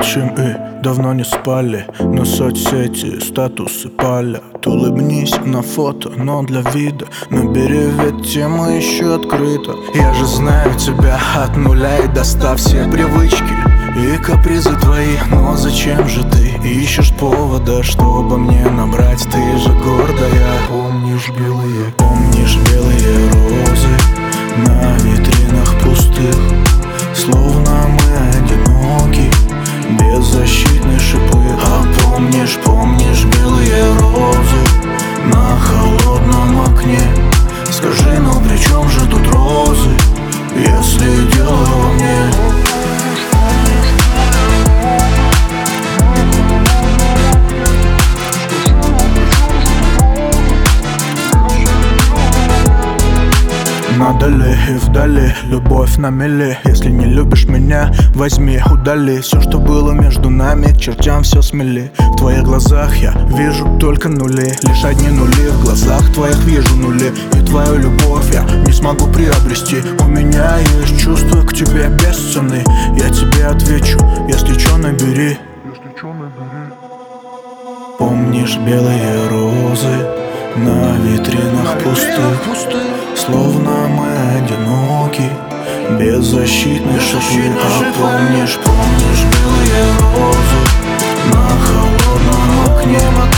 Молчим и давно не спали, но соцсети статусы палят. Улыбнись на фото, но для вида набери, ведь тема еще открыта. Я же знаю тебя от нуля и достав все привычки и капризы твои. Но зачем же ты ищешь повода, чтобы мне набрать? Ты же гордая. Помнишь белые розы на витринах пустых? Словно мы одиноки, беззащитные шипы. А помнишь белые розы на холодном окне? Скажи, ну при чем же тут розы, если дело во мне? Надали и вдали, любовь на мели. Если не любишь меня, возьми, удали все, что было между нами, к чертям все смели. В твоих глазах я вижу только нули, лишь одни нули. В глазах твоих вижу нули, и твою любовь я не смогу приобрести. У меня есть чувства к тебе бесценны. Я тебе отвечу, если чё, набери. Помнишь белые розы на витринах пустых? Словно мы одиноки, беззащитные шипы. А помнишь белые розы на холодном окне?